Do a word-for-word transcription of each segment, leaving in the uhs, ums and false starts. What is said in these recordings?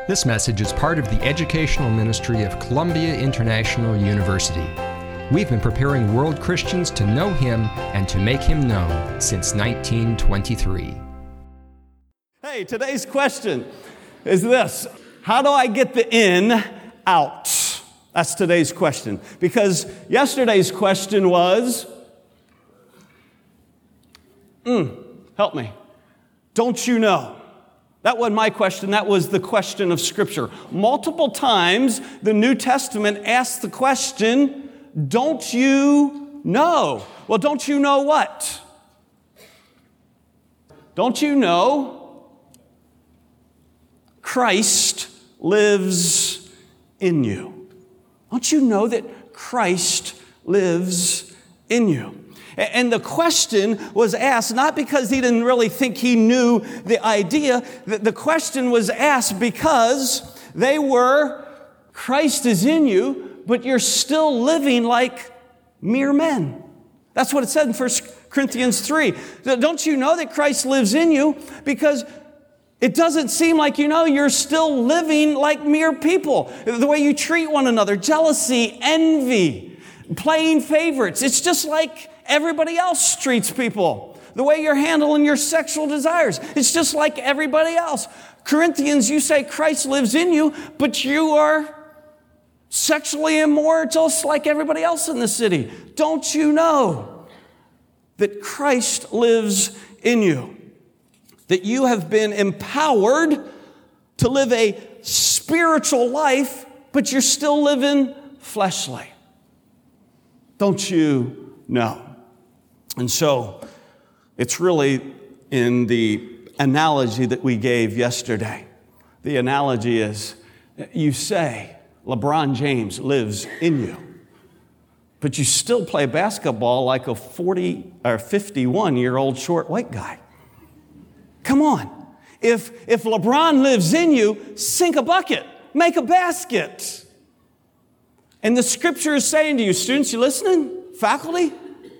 This message is part of the educational ministry of Columbia International University. We've been preparing world Christians to know Him and to make Him known since nineteen twenty-three. Hey, today's question is this: how do I get the in out? That's today's question. Because yesterday's question was, mm, help me, don't you know? That wasn't my question, that was the question of Scripture. Multiple times, the New Testament asks the question, don't you know? Well, don't you know what? Don't you know Christ lives in you? Don't you know that Christ lives in you? And the question was asked not because he didn't really think he knew the idea. The question was asked because they were, Christ is in you, but you're still living like mere men. That's what it said in First Corinthians three. Don't you know that Christ lives in you? Because it doesn't seem like you know you're still living like mere people. The way you treat one another, jealousy, envy, playing favorites. It's just like everybody else treats people. The way you're handling your sexual desires. It's just like everybody else. Corinthians, you say Christ lives in you, but you are sexually immoral just like everybody else in the city. Don't you know that Christ lives in you? That you have been empowered to live a spiritual life, but you're still living fleshly. Don't you know? And so, it's really in the analogy that we gave yesterday. The analogy is, you say LeBron James lives in you, but you still play basketball like a forty or fifty-one-year-old short white guy. Come on. If, if LeBron lives in you, sink a bucket, make a basket. And the Scripture is saying to you, students, you listening? Faculty?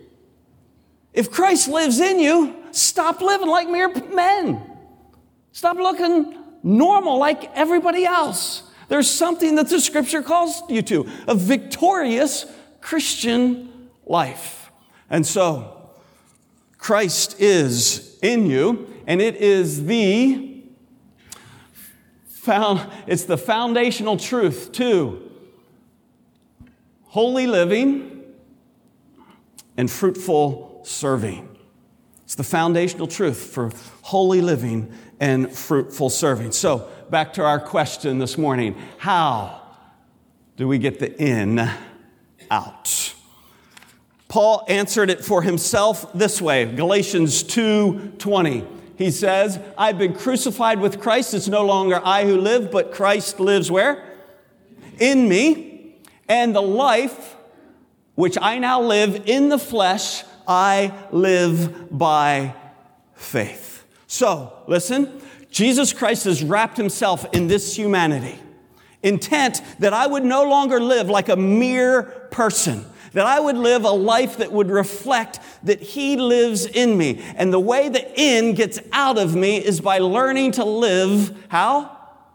If Christ lives in you, stop living like mere men. Stop looking normal like everybody else. There's something that the Scripture calls you to, a victorious Christian life. And so, Christ is in you, and it is the found, it's the foundational truth to holy living and fruitful serving. It's the foundational truth for holy living and fruitful serving. So, back to our question this morning. How do we get the in out? Paul answered it for himself this way. Galatians two twenty. He says, I've been crucified with Christ. It's no longer I who live, but Christ lives where? In me. And the life which I now live in the flesh, I live by faith. So, listen, Jesus Christ has wrapped himself in this humanity, intent that I would no longer live like a mere person, that I would live a life that would reflect that he lives in me. And the way the in gets out of me is by learning to live, how?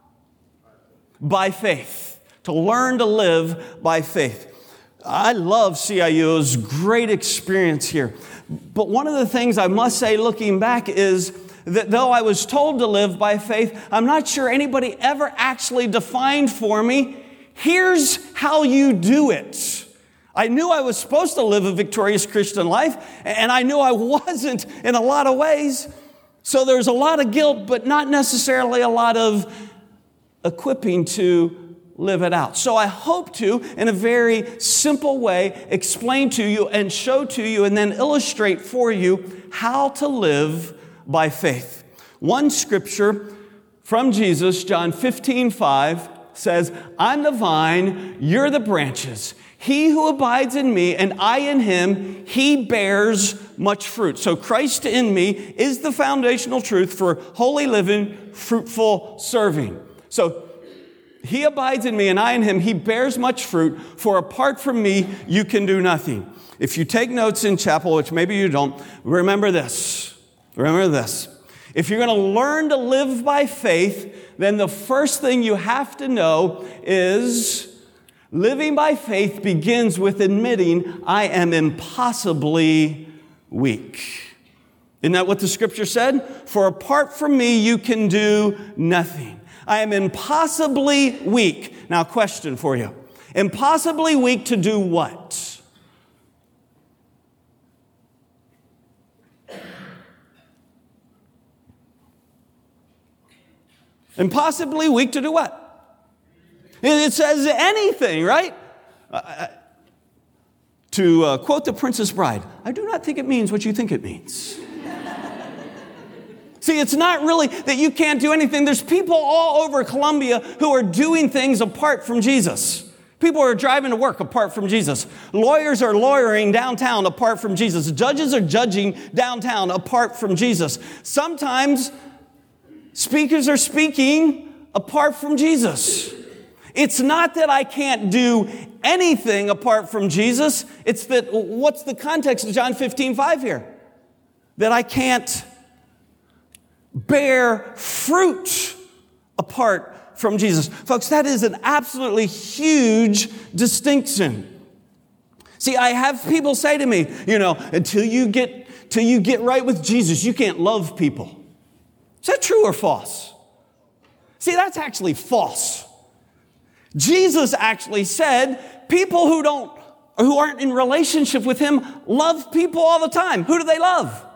By faith. To learn to live by faith. I love C I U. It was a great experience here. But one of the things I must say looking back is that though I was told to live by faith, I'm not sure anybody ever actually defined for me, here's how you do it. I knew I was supposed to live a victorious Christian life, and I knew I wasn't in a lot of ways. So there's a lot of guilt, but not necessarily a lot of equipping to live it out. So I hope to, in a very simple way, explain to you and show to you and then illustrate for you how to live by faith. One scripture from Jesus, John fifteen five, says, I'm the vine, you're the branches. He who abides in me and I in him, he bears much fruit. So Christ in me is the foundational truth for holy living, fruitful serving. So he abides in me and I in him, he bears much fruit, for apart from me, you can do nothing. If you take notes in chapel, which maybe you don't, remember this. Remember this. If you're going to learn to live by faith, then the first thing you have to know is living by faith begins with admitting I am impossibly weak. Isn't that what the scripture said? For apart from me, you can do nothing. I am impossibly weak. Now, question for you. Impossibly weak to do what? Impossibly weak to do what? It says anything, right? Uh, to uh, quote The Princess Bride, I do not think it means what you think it means. See, it's not really that you can't do anything. There's people all over Columbia who are doing things apart from Jesus. People are driving to work apart from Jesus. Lawyers are lawyering downtown apart from Jesus. Judges are judging downtown apart from Jesus. Sometimes speakers are speaking apart from Jesus. It's not that I can't do anything apart from Jesus. It's that, what's the context of John fifteen five here? That I can't bear fruit apart from Jesus. Folks, that is an absolutely huge distinction. See, I have people say to me, you know, until you get, till you get right with Jesus, you can't love people. Is that true or false? See, that's actually false. Jesus actually said people who don't, or who aren't in relationship with him love people all the time. Who do they love?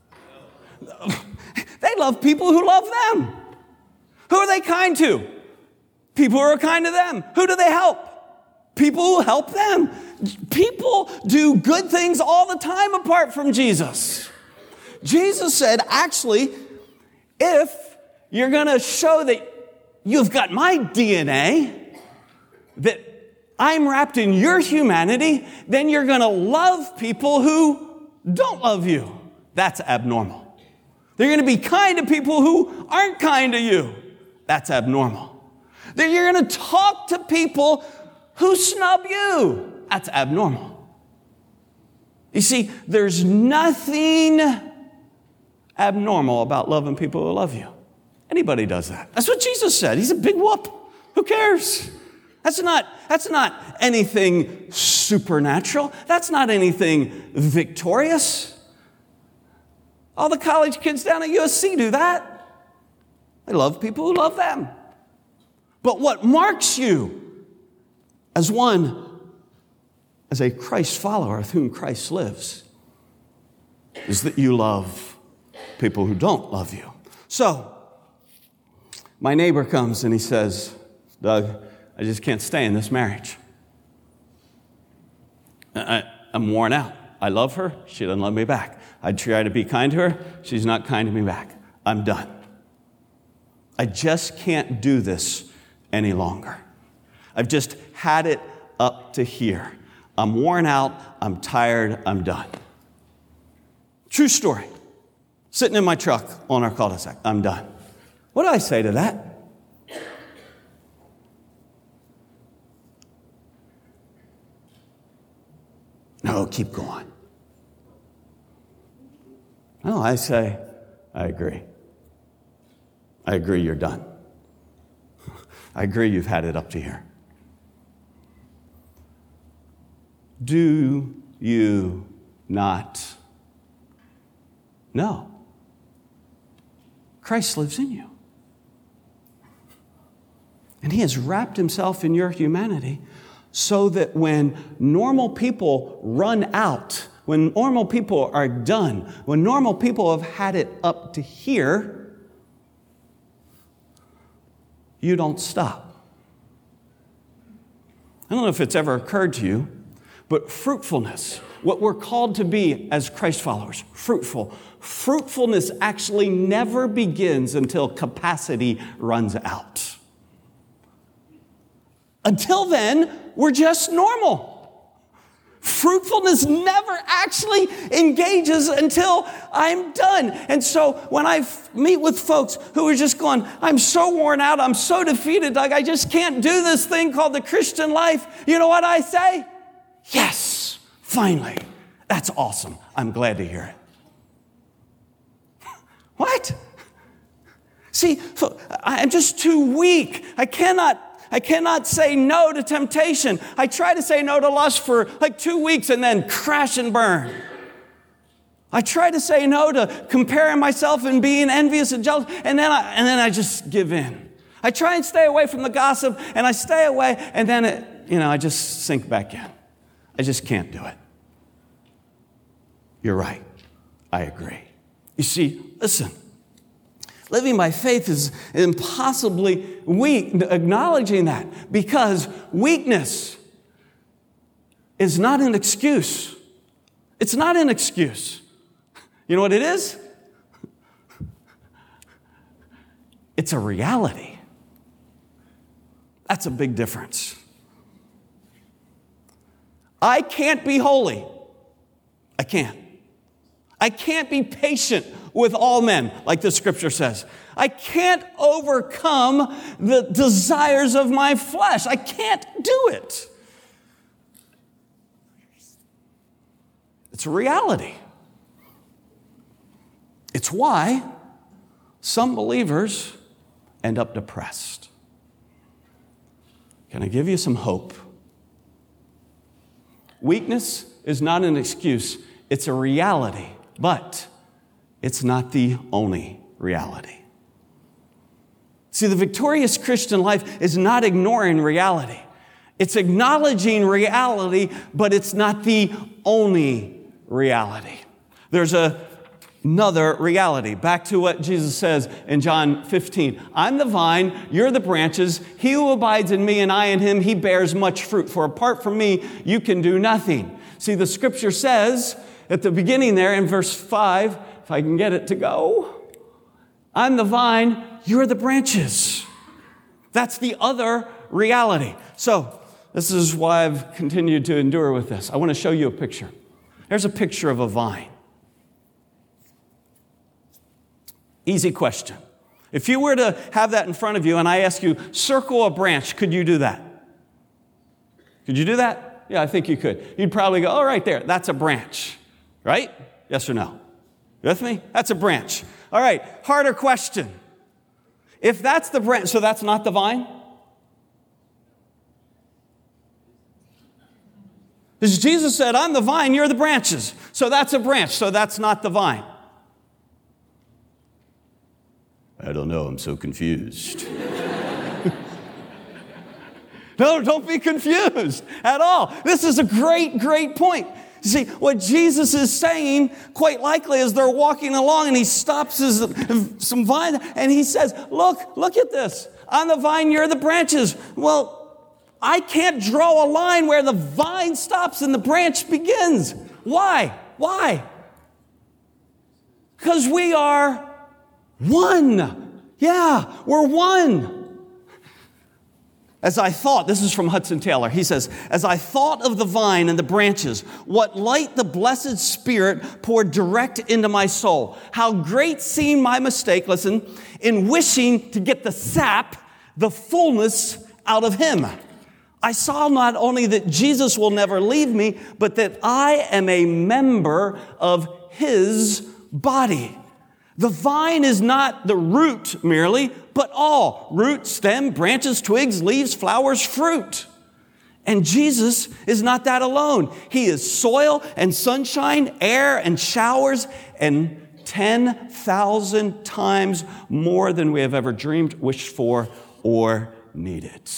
They love people who love them. Who are they kind to? People who are kind to them. Who do they help? People who help them. People do good things all the time apart from Jesus. Jesus said, actually, if you're going to show that you've got my D N A, that I'm wrapped in your humanity, then you're going to love people who don't love you. That's abnormal. They're going to be kind to people who aren't kind to you. That's abnormal. Then you're going to talk to people who snub you. That's abnormal. You see, there's nothing abnormal about loving people who love you. Anybody does that. That's what Jesus said. He's a big whoop. Who cares? That's not, that's not anything supernatural. That's not anything victorious. All the college kids down at U S C do that. They love people who love them. But what marks you as one, as a Christ follower of whom Christ lives, is that you love people who don't love you. So, my neighbor comes and he says, Doug, I just can't stay in this marriage. I, I'm worn out. I love her. She doesn't love me back. I try to be kind to her. She's not kind to me back. I'm done. I just can't do this any longer. I've just had it up to here. I'm worn out. I'm tired. I'm done. True story. Sitting in my truck on our cul-de-sac. I'm done. What do I say to that? No, keep going. No, I say, I agree. I agree you're done. I agree you've had it up to here. Do you not know? Christ lives in you. And he has wrapped himself in your humanity so that when normal people run out, when normal people are done, when normal people have had it up to here, you don't stop. I don't know if it's ever occurred to you, but fruitfulness, what we're called to be as Christ followers, fruitful. Fruitfulness actually never begins until capacity runs out. Until then, we're just normal. Fruitfulness never actually engages until I'm done. And so when I f- meet with folks who are just going, I'm so worn out, I'm so defeated, like I just can't do this thing called the Christian life, you know what I say? Yes, finally. That's awesome. I'm glad to hear it. What? See, I'm just too weak. I cannot I cannot say no to temptation. I try to say no to lust for like two weeks and then crash and burn. I try to say no to comparing myself and being envious and jealous, and then I, and then I just give in. I try and stay away from the gossip, and I stay away, and then it, you know, I just sink back in. I just can't do it. You're right. I agree. You see, listen. Living by faith is impossibly weak, acknowledging that, because weakness is not an excuse. It's not an excuse. You know what it is? It's a reality. That's a big difference. I can't be holy. I can't. I can't be patient with all men, like the scripture says. I can't overcome the desires of my flesh. I can't do it. It's a reality. It's why some believers end up depressed. Can I give you some hope? Weakness is not an excuse. It's a reality, but it's not the only reality. See, the victorious Christian life is not ignoring reality. It's acknowledging reality, but it's not the only reality. There's a, another reality. Back to what Jesus says in John fifteen. I'm the vine, you're the branches. He who abides in me and I in him, he bears much fruit. For apart from me, you can do nothing. See, the scripture says at the beginning there in verse five, if I can get it to go, I'm the vine, you're the branches. That's the other reality. So, this is why I've continued to endure with this. I want to show you a picture. There's a picture of a vine. Easy question. If you were to have that in front of you and I ask you, circle a branch, could you do that? Could you do that? Yeah, I think you could. You'd probably go, oh, right there, that's a branch. Right? Yes or no? You with me? That's a branch. All right, harder question. If that's the branch, so that's not the vine? Because Jesus said, I'm the vine, you're the branches. So that's a branch, so that's not the vine. I don't know, I'm so confused. No, don't be confused at all. This is a great, great point. You see, what Jesus is saying, quite likely, as they're walking along and he stops his, some vine and he says, look, look at this. I'm the vine, you're the branches. Well, I can't draw a line where the vine stops and the branch begins. Why? Why? Because we are one. Yeah, we're one. As I thought, this is from Hudson Taylor, he says, as I thought of the vine and the branches, what light the blessed Spirit poured direct into my soul. How great seemed my mistake, listen, in wishing to get the sap, the fullness out of him. I saw not only that Jesus will never leave me, but that I am a member of his body. The vine is not the root merely, but all. Root, stem, branches, twigs, leaves, flowers, fruit. And Jesus is not that alone. He is soil and sunshine, air and showers, and ten thousand times more than we have ever dreamed, wished for, or needed.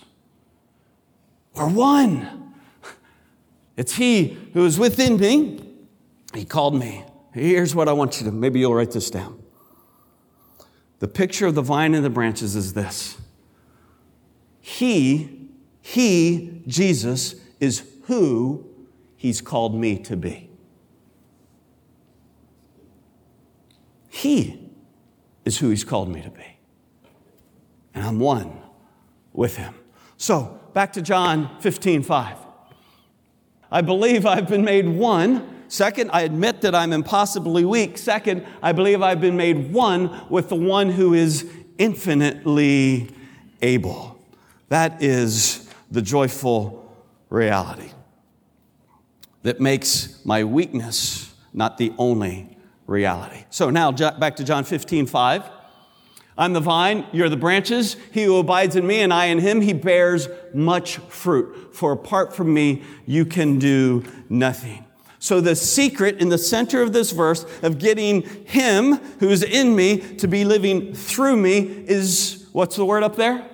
We're one. It's he who is within me. He called me. Here's what I want you to, maybe you'll write this down. The picture of the vine and the branches is this. He, he, Jesus, is who he's called me to be. He is who he's called me to be. And I'm one with him. So, back to John fifteen five. I believe I've been made one. Second, I admit that I'm impossibly weak. Second, I believe I've been made one with the one who is infinitely able. That is the joyful reality that makes my weakness not the only reality. So now back to John fifteen five. I'm the vine, you're the branches. He who abides in me and I in him, he bears much fruit. For apart from me, you can do nothing. So the secret in the center of this verse of getting him who's in me to be living through me is, what's the word up there?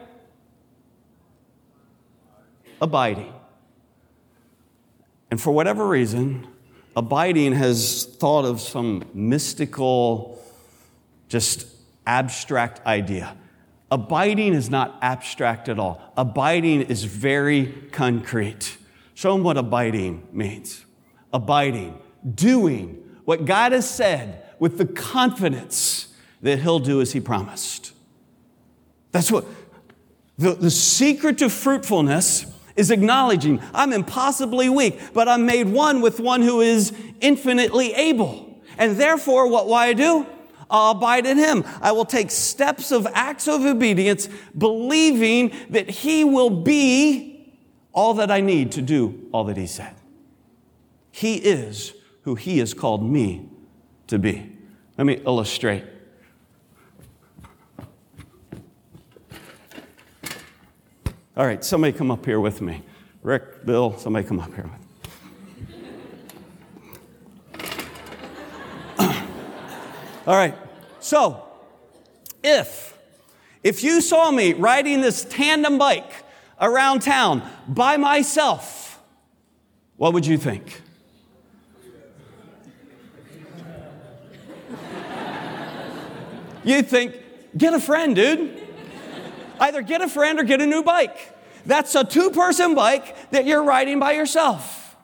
Abiding. And for whatever reason, abiding has thought of some mystical, just abstract idea. Abiding is not abstract at all. Abiding is very concrete. Show them what abiding means. Abiding, doing what God has said with the confidence that he'll do as he promised. That's what, the, the secret to fruitfulness is acknowledging I'm impossibly weak, but I'm made one with one who is infinitely able. And therefore, what will I do? I'll abide in him. I will take steps of acts of obedience, believing that he will be all that I need to do all that he said. He is who he has called me to be. Let me illustrate. All right, somebody come up here with me. Rick, Bill, somebody come up here with me. All right, so if, if you saw me riding this tandem bike around town by myself, what would you think? You'd think, get a friend, dude. Either get a friend or get a new bike. That's a two-person bike that you're riding by yourself.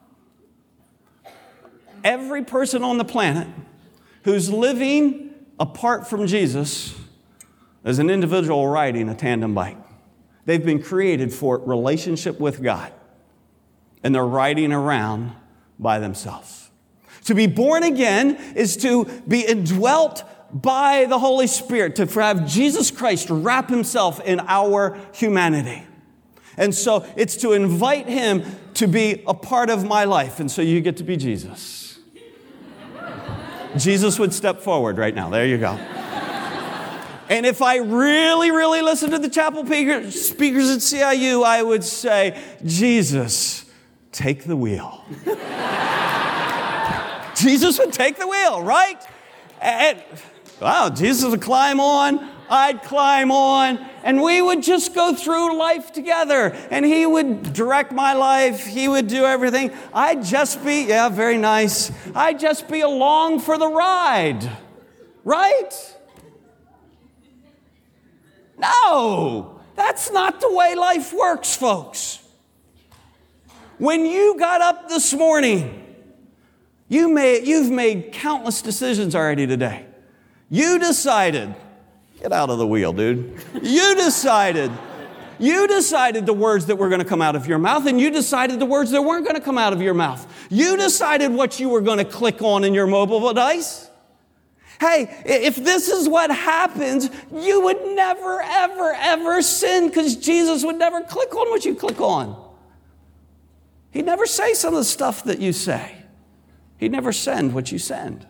Every person on the planet who's living apart from Jesus is an individual riding a tandem bike. They've been created for relationship with God, and they're riding around by themselves. To be born again is to be indwelt by the Holy Spirit, to have Jesus Christ wrap himself in our humanity. And so it's to invite him to be a part of my life. And so you get to be Jesus. Jesus would step forward right now. There you go. And if I really, really listen to the chapel speakers at C I U, I would say, Jesus, take the wheel. Jesus would take the wheel, right? And wow, Jesus would climb on, I'd climb on, and we would just go through life together. And he would direct my life. He would do everything. I'd just be, yeah, very nice. I'd just be along for the ride, right? No, that's not the way life works, folks. When you got up this morning, you made, you've made countless decisions already today. You decided, get out of the wheel, dude. You decided, you decided the words that were going to come out of your mouth, and you decided the words that weren't going to come out of your mouth. You decided what you were going to click on in your mobile device. Hey, if this is what happens, you would never, ever, ever sin, because Jesus would never click on what you click on. He'd never say some of the stuff that you say. He'd never send what you send.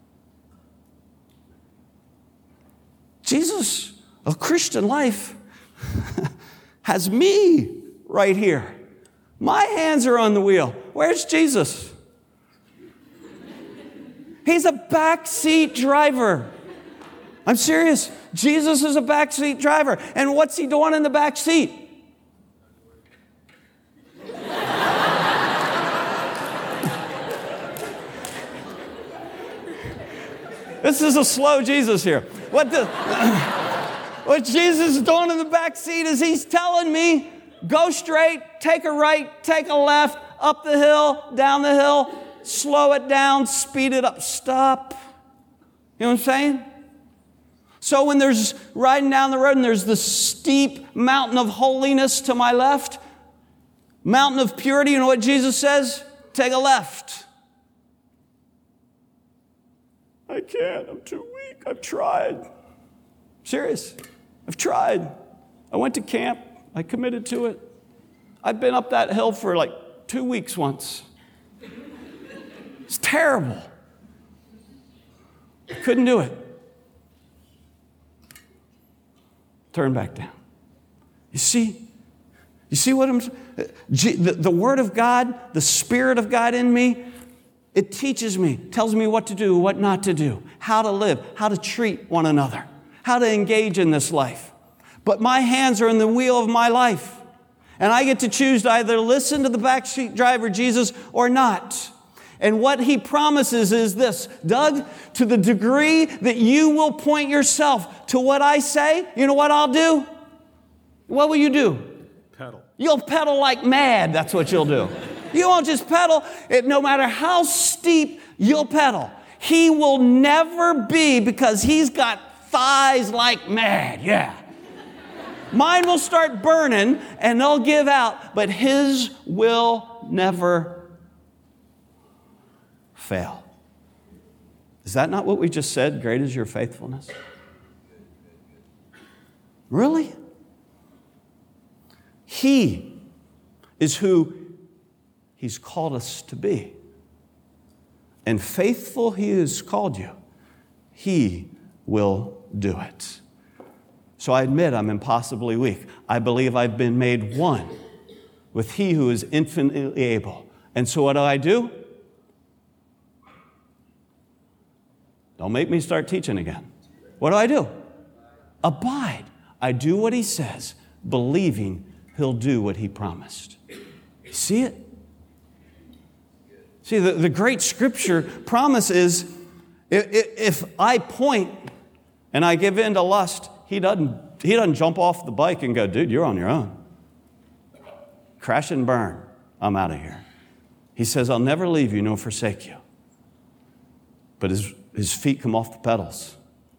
Jesus, a Christian life, has me right here. My hands are on the wheel. Where's Jesus? He's a backseat driver. I'm serious. Jesus is a backseat driver. And what's he doing in the back seat? This is a slow Jesus here. What the, what Jesus is doing in the back seat is he's telling me, go straight, take a right, take a left, up the hill, down the hill, slow it down, speed it up, stop. You know what I'm saying? So when there's riding down the road and there's the steep mountain of holiness to my left, mountain of purity, you know what Jesus says? Take a left. I can't. I'm too weak. I've tried. Serious. I've tried. I went to camp. I committed to it. I've been up that hill for like two weeks once. It's terrible. Couldn't do it. turn back down. You see? You see what I'm saying? The, the Word of God, the Spirit of God in me, it teaches me, tells me what to do, what not to do, how to live, how to treat one another, how to engage in this life. But my hands are in the wheel of my life. And I get to choose to either listen to the backseat driver, Jesus, or not. And what He promises is this, Doug, to the degree that you will point yourself to what I say, you know what I'll do? What will you do? Pedal. You'll pedal like mad, that's what you'll do. You won't just pedal, it, no matter how steep, you'll pedal. He will never be, because He's got thighs like mad, yeah. Mine will start burning and they'll give out, but His will never fail. Is that not what we just said? Great is your faithfulness. Really? He is who He's called us to be. And faithful He has called you, He will do it. So I admit I'm impossibly weak. I believe I've been made one with He who is infinitely able. And so what do I do? Don't make me start teaching again. What do I do? Abide. I do what He says, believing He'll do what He promised. You see it? See, the, the great Scripture promise is if, if I point and I give in to lust, He doesn't, he doesn't jump off the bike and go, dude, you're on your own. Crash and burn. I'm out of here. He says, I'll never leave you nor forsake you. But his, his feet come off the pedals.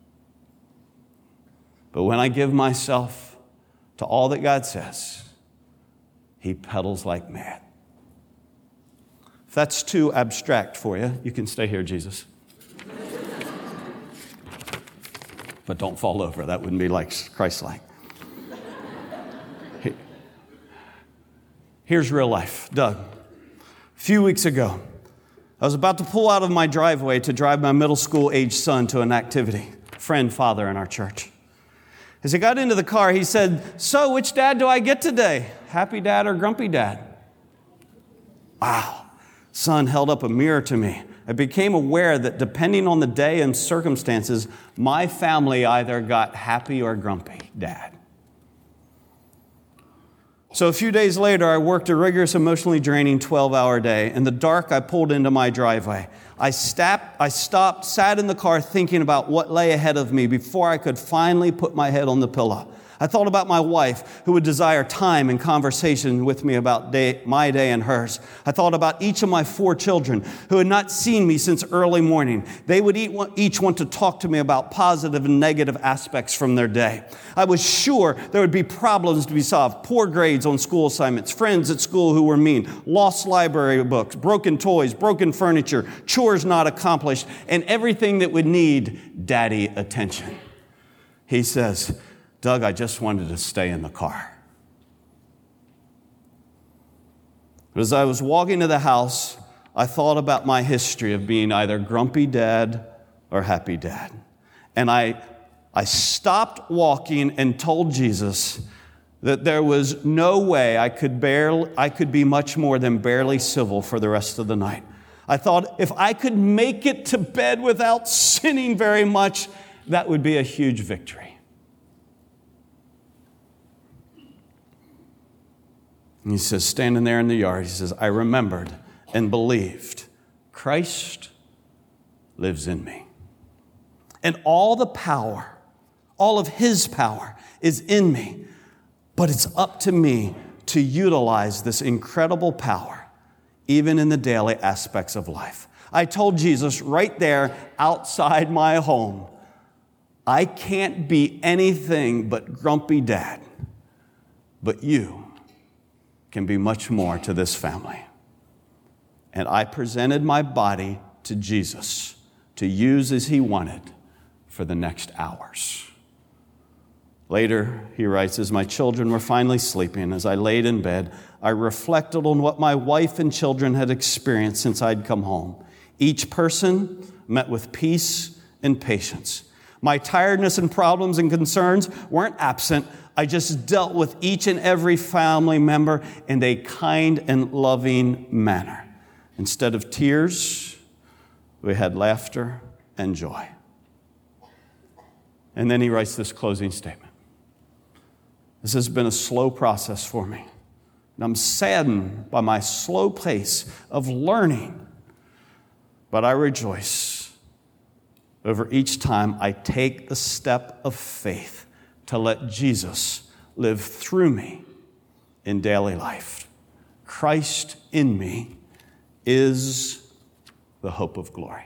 But when I give myself to all that God says, He pedals like mad. If that's too abstract for you, you can stay here, Jesus. But don't fall over. That wouldn't be like Christ-like. Here's real life. Doug, a few weeks ago, I was about to pull out of my driveway to drive my middle school-aged son to an activity, friend, father in our church. As I got into the car, he said, so which dad do I get today? Happy dad or grumpy dad? Wow. Son held up a mirror to me. I became aware that depending on the day and circumstances, my family either got happy or grumpy dad. So a few days later, I worked a rigorous, emotionally draining twelve-hour day. In the dark, I pulled into my driveway. I, stapped, I stopped, sat in the car thinking about what lay ahead of me before I could finally put my head on the pillow. I thought about my wife, who would desire time and conversation with me about day, my day and hers. I thought about each of my four children who had not seen me since early morning. They would each want to talk to me about positive and negative aspects from their day. I was sure there would be problems to be solved, poor grades on school assignments, friends at school who were mean, lost library books, broken toys, broken furniture, chores not accomplished, and everything that would need daddy attention. He says, Doug, I just wanted to stay in the car. But as I was walking to the house, I thought about my history of being either grumpy dad or happy dad. And I, I stopped walking and told Jesus that there was no way I could barely, I could be much more than barely civil for the rest of the night. I thought if I could make it to bed without sinning very much, that would be a huge victory. And he says, standing there in the yard, he says, I remembered and believed Christ lives in me. And all the power, all of His power is in me. But it's up to me to utilize this incredible power, even in the daily aspects of life. I told Jesus right there outside my home, I can't be anything but grumpy dad, but you can be much more to this family. And I presented my body to Jesus to use as He wanted for the next hours. Later, he writes, as my children were finally sleeping, as I laid in bed, I reflected on what my wife and children had experienced since I'd come home. Each person met with peace and patience. My tiredness and problems and concerns weren't absent. I just dealt with each and every family member in a kind and loving manner. Instead of tears, we had laughter and joy. And then he writes this closing statement. This has been a slow process for me. And I'm saddened by my slow pace of learning. But I rejoice over each time I take the step of faith to let Jesus live through me in daily life. Christ in me is the hope of glory.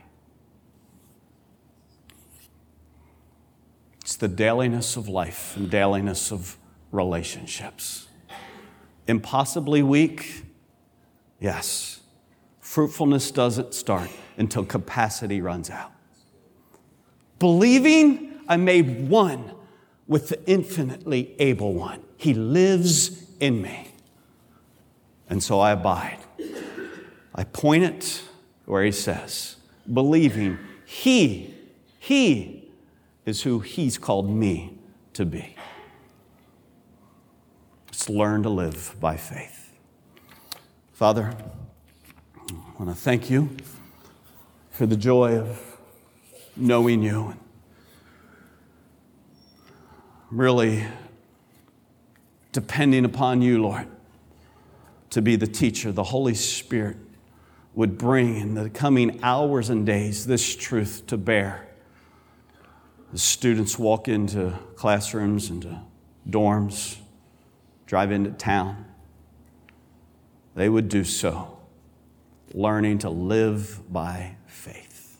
It's the dailiness of life and dailiness of relationships. Impossibly weak? Yes. Fruitfulness doesn't start until capacity runs out. Believing I made one with the infinitely able one. He lives in me. And so I abide. I point it where he says, believing he, he is who he's called me to be. Let's learn to live by faith. Father, I want to thank you for the joy of knowing you. Really depending upon you, Lord, to be the teacher. The Holy Spirit would bring in the coming hours and days this truth to bear. As students walk into classrooms, into dorms, drive into town, they would do so, learning to live by faith.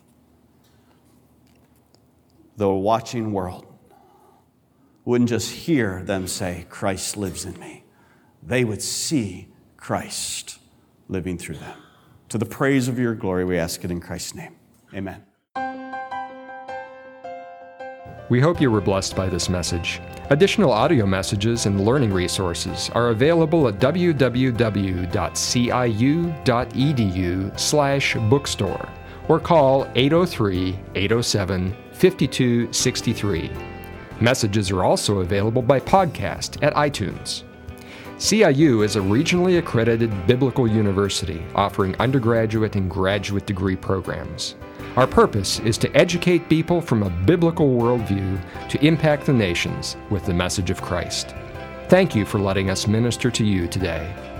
The watching world wouldn't just hear them say, Christ lives in me. They would see Christ living through them. To the praise of your glory, we ask it in Christ's name. Amen. We hope you were blessed by this message. Additional audio messages and learning resources are available at w w w dot c i u dot e d u slash bookstore or call eight oh three, eight oh seven, five two six three. Messages are also available by podcast at iTunes. C I U is a regionally accredited biblical university offering undergraduate and graduate degree programs. Our purpose is to educate people from a biblical worldview to impact the nations with the message of Christ. Thank you for letting us minister to you today.